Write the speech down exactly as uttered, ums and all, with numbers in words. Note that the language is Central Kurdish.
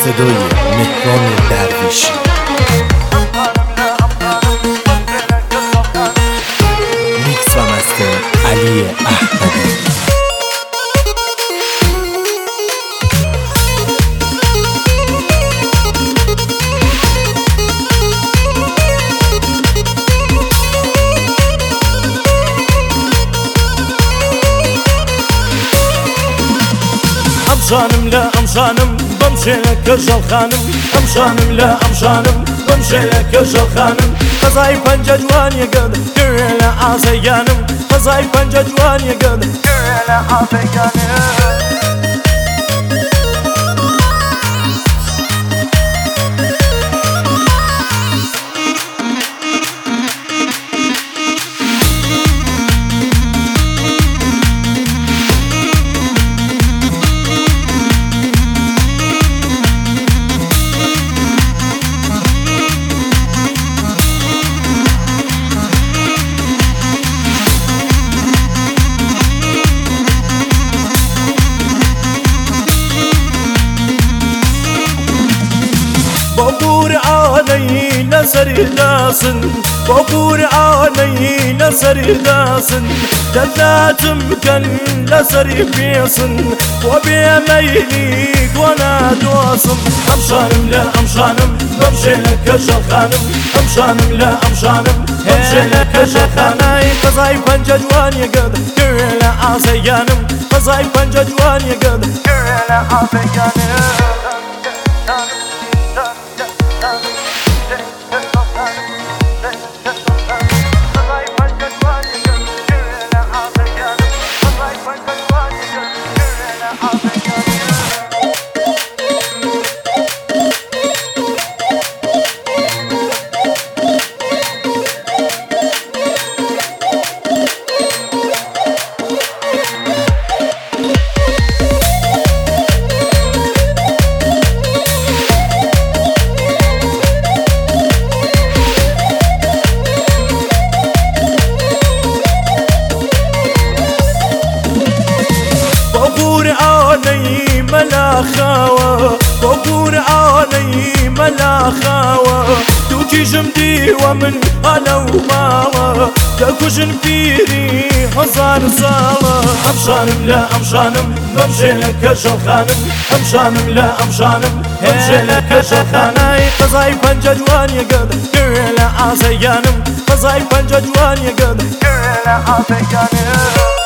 صدای مهران درویشی. میکس و مستر علی احمدی. أمشانم لا أمشانم بمشي لك كرجل خانم أمشانم لا أمشانم بمشي لك كرجل خانم قزاي بنجا جوان يقد كريلا عاسيانم قزاي بنجا جوان يقد كريلا عاسيانم بابور عاني لسري داسن بابور عاني لسري داسن جلات مكن لسري بيسن وبي ميليك وانا دواسن أمشانم لا أمشانم بمشي لك كرجل خانم أمشانم لا أمشانم بمشي لك كرجل خانم قزاي بنجا جوان يقد كريلا عاسيانم قزاي بنجا جوان يقد كريلا عاسيانم عاني ملا خاوة بابور عاني ملا خاوة توكي جمدي ومن أنا وماما تاكوشن فيري هزار صالة أمشانم لا أمشانم بمشي لك كرجل خانم أمشانم لا أمشانم بمشي لك كرجل خانم قزاي بنجا جوان يقد كريلا عاسيانم قزاي بنجا جوان يقد كريلا عاسيانم